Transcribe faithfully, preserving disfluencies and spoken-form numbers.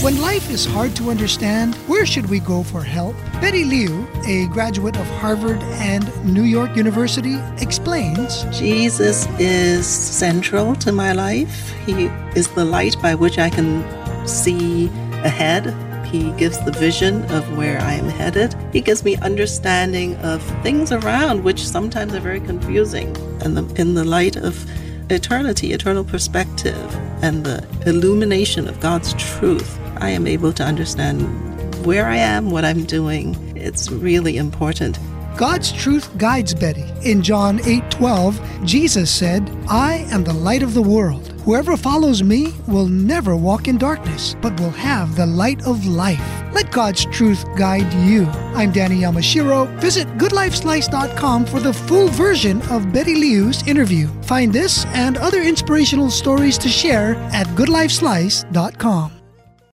When life is hard to understand, where should we go for help? Betty Liu, a graduate of Harvard and New York University, explains, Jesus is central to my life. He is the light by which I can see ahead. He gives the vision of where I am headed. He gives me understanding of things around which sometimes are very confusing. And the, in the light of eternity, eternal perspective, and the illumination of God's truth, I am able to understand where I am, what I'm doing. It's really important. God's truth guides Betty. In John eight twelve, Jesus said, "I am the light of the world. Whoever follows me will never walk in darkness, but will have the light of life." Let God's truth guide you. I'm Danny Yamashiro. Visit good life slice dot com for the full version of Betty Liu's interview. Find this and other inspirational stories to share at good life slice dot com.